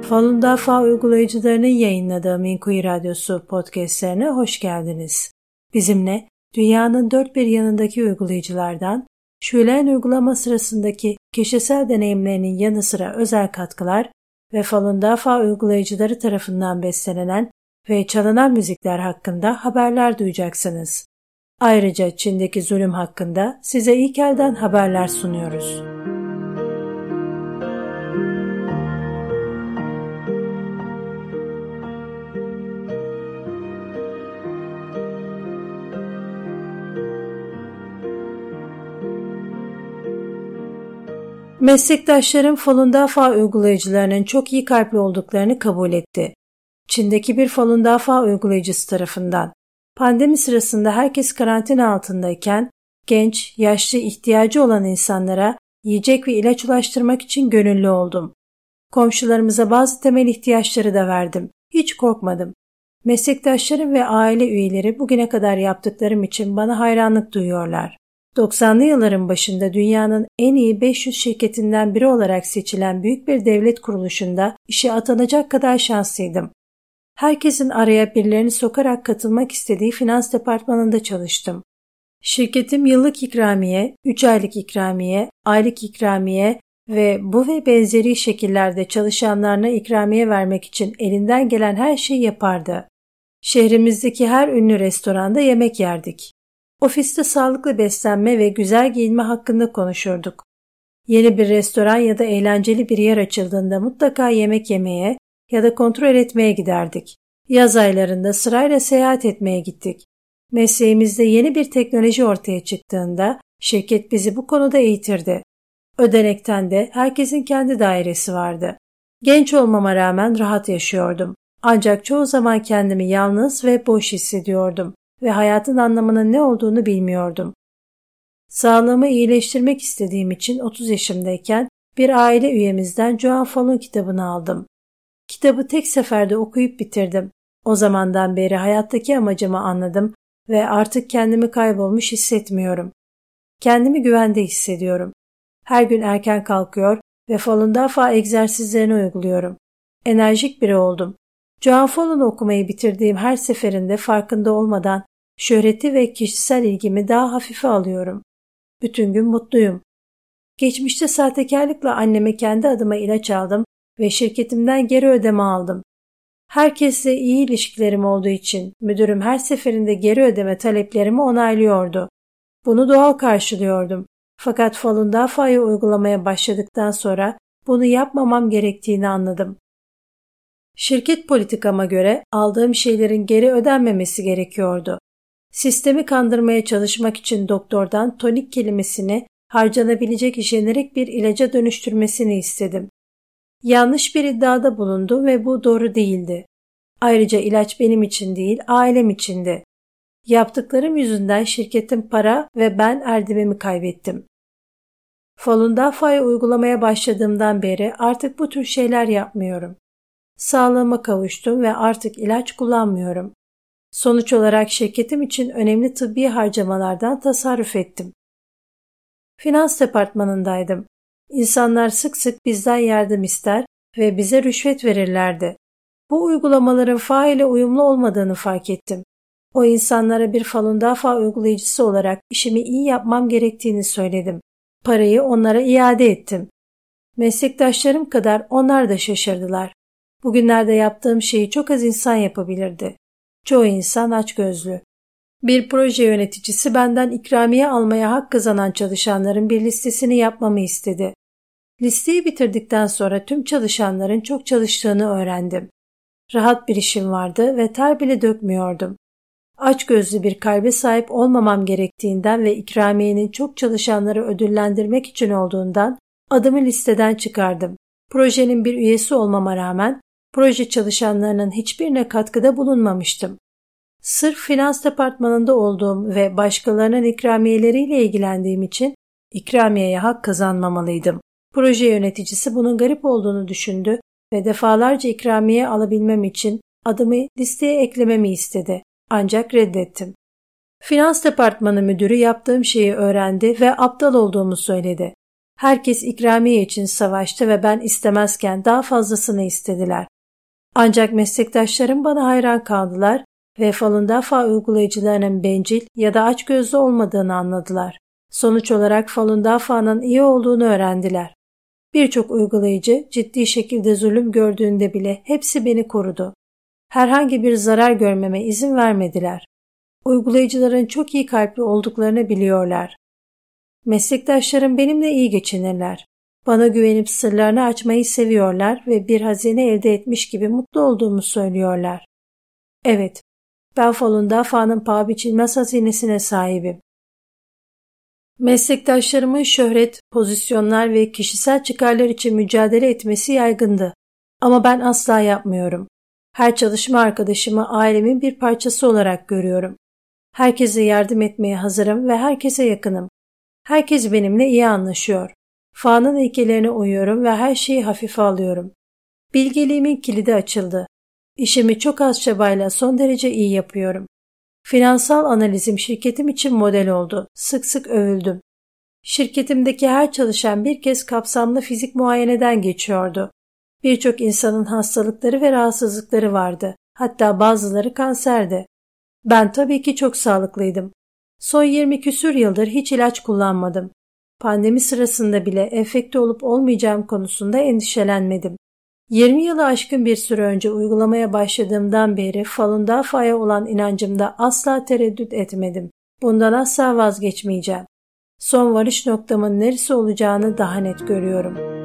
Falun Dafa uygulayıcılarının yayınladığı Minkuyu Radyosu podcastlerine hoş geldiniz. Bizimle dünyanın dört bir yanındaki uygulayıcılardan Şulen uygulama sırasındaki kişisel deneyimlerinin yanı sıra özel katkılar ve Falun Dafa uygulayıcıları tarafından bestelenen ve çalınan müzikler hakkında haberler duyacaksınız. Ayrıca Çin'deki zulüm hakkında size ilk elden haberler sunuyoruz. Meslektaşlarım Falun Dafa uygulayıcılarının çok iyi kalpli olduklarını kabul etti. Çin'deki bir Falun Dafa uygulayıcısı tarafından. Pandemi sırasında herkes karantina altındayken genç, yaşlı, ihtiyacı olan insanlara yiyecek ve ilaç ulaştırmak için gönüllü oldum. Komşularımıza bazı temel ihtiyaçları da verdim. Hiç korkmadım. Meslektaşlarım ve aile üyeleri bugüne kadar yaptıklarım için bana hayranlık duyuyorlar. 90'lı yılların başında dünyanın en iyi 500 şirketinden biri olarak seçilen büyük bir devlet kuruluşunda işe atanacak kadar şanslıydım. Herkesin araya birilerini sokarak katılmak istediği finans departmanında çalıştım. Şirketim yıllık ikramiye, 3 aylık ikramiye, aylık ikramiye ve bu ve benzeri şekillerde çalışanlarına ikramiye vermek için elinden gelen her şeyi yapardı. Şehrimizdeki her ünlü restoranda yemek yerdik. Ofiste sağlıklı beslenme ve güzel giyinme hakkında konuşurduk. Yeni bir restoran ya da eğlenceli bir yer açıldığında mutlaka yemek yemeye ya da kontrol etmeye giderdik. Yaz aylarında sırayla seyahat etmeye gittik. Mesleğimizde yeni bir teknoloji ortaya çıktığında şirket bizi bu konuda eğitirdi. Ödenekten de herkesin kendi dairesi vardı. Genç olmama rağmen rahat yaşıyordum. Ancak çoğu zaman kendimi yalnız ve boş hissediyordum ve hayatın anlamının ne olduğunu bilmiyordum. Sağlığımı iyileştirmek istediğim için 30 yaşımdayken bir aile üyemizden Joan Falun kitabını aldım. Kitabı tek seferde okuyup bitirdim. O zamandan beri hayattaki amacımı anladım ve artık kendimi kaybolmuş hissetmiyorum. Kendimi güvende hissediyorum. Her gün erken kalkıyor ve Falun Dafa egzersizlerini uyguluyorum. Enerjik biri oldum. Joan Falun'u okumayı bitirdiğim her seferinde farkında olmadan şöhreti ve kişisel ilgimi daha hafife alıyorum. Bütün gün mutluyum. Geçmişte sahtekarlıkla anneme kendi adıma ilaç aldım ve şirketimden geri ödeme aldım. Herkesle iyi ilişkilerim olduğu için müdürüm her seferinde geri ödeme taleplerimi onaylıyordu. Bunu doğal karşılıyordum. Fakat Falun Dafa'yı uygulamaya başladıktan sonra bunu yapmamam gerektiğini anladım. Şirket politikama göre aldığım şeylerin geri ödenmemesi gerekiyordu. Sistemi kandırmaya çalışmak için doktordan tonik kelimesini harcanabilecek jenerik bir ilaca dönüştürmesini istedim. Yanlış bir iddiada bulundu ve bu doğru değildi. Ayrıca ilaç benim için değil, ailem içindi. Yaptıklarım yüzünden şirketin para ve ben erdemimi kaybettim. Falun Dafa'yı uygulamaya başladığımdan beri artık bu tür şeyler yapmıyorum. Sağlığıma kavuştum ve artık ilaç kullanmıyorum. Sonuç olarak şirketim için önemli tıbbi harcamalardan tasarruf ettim. Finans departmanındaydım. İnsanlar sık sık bizden yardım ister ve bize rüşvet verirlerdi. Bu uygulamaların faile uyumlu olmadığını fark ettim. O insanlara bir Falun Dafa uygulayıcısı olarak işimi iyi yapmam gerektiğini söyledim. Parayı onlara iade ettim. Meslektaşlarım kadar onlar da şaşırdılar. Bugünlerde yaptığım şeyi çok az insan yapabilirdi. Çoğu insan açgözlü. Bir proje yöneticisi benden ikramiye almaya hak kazanan çalışanların bir listesini yapmamı istedi. Listeyi bitirdikten sonra tüm çalışanların çok çalıştığını öğrendim. Rahat bir işim vardı ve ter bile dökmüyordum. Açgözlü bir kalbe sahip olmamam gerektiğinden ve ikramiyenin çok çalışanları ödüllendirmek için olduğundan adımı listeden çıkardım. Projenin bir üyesi olmama rağmen proje çalışanlarının hiçbirine katkıda bulunmamıştım. Sırf finans departmanında olduğum ve başkalarının ikramiyeleriyle ilgilendiğim için ikramiyeye hak kazanmamalıydım. Proje yöneticisi bunun garip olduğunu düşündü ve defalarca ikramiye alabilmem için adımı listeye eklememi istedi. Ancak reddettim. Finans departmanı müdürü yaptığım şeyi öğrendi ve aptal olduğumu söyledi. Herkes ikramiye için savaştı ve ben istemezken daha fazlasını istediler. Ancak meslektaşlarım bana hayran kaldılar ve Falun Dafa uygulayıcılarının bencil ya da açgözlü olmadığını anladılar. Sonuç olarak Falun Dafa'nın iyi olduğunu öğrendiler. Birçok uygulayıcı ciddi şekilde zulüm gördüğünde bile hepsi beni korudu. Herhangi bir zarar görmeme izin vermediler. Uygulayıcıların çok iyi kalpli olduklarını biliyorlar. Meslektaşlarım benimle iyi geçinirler. Bana güvenip sırlarını açmayı seviyorlar ve bir hazine elde etmiş gibi mutlu olduğumu söylüyorlar. Evet, ben Falun Dafa'nın paha biçilmez hazinesine sahibim. Meslektaşlarımın şöhret, pozisyonlar ve kişisel çıkarlar için mücadele etmesi yaygındı. Ama ben asla yapmıyorum. Her çalışma arkadaşımı ailemin bir parçası olarak görüyorum. Herkese yardım etmeye hazırım ve herkese yakınım. Herkes benimle iyi anlaşıyor. Fa'nın ilkelerine uyuyorum ve her şeyi hafife alıyorum. Bilgeliğimin kilidi açıldı. İşimi çok az çabayla son derece iyi yapıyorum. Finansal analizim şirketim için model oldu. Sık sık övüldüm. Şirketimdeki her çalışan bir kez kapsamlı fizik muayeneden geçiyordu. Birçok insanın hastalıkları ve rahatsızlıkları vardı. Hatta bazıları kanserdi. Ben tabii ki çok sağlıklıydım. Son 20 küsür yıldır hiç ilaç kullanmadım. Pandemi sırasında bile enfekte olup olmayacağım konusunda endişelenmedim. 20 yılı aşkın bir süre önce uygulamaya başladığımdan beri Falun Dafa'ya olan inancımda asla tereddüt etmedim. Bundan asla vazgeçmeyeceğim. Son varış noktamın neresi olacağını daha net görüyorum.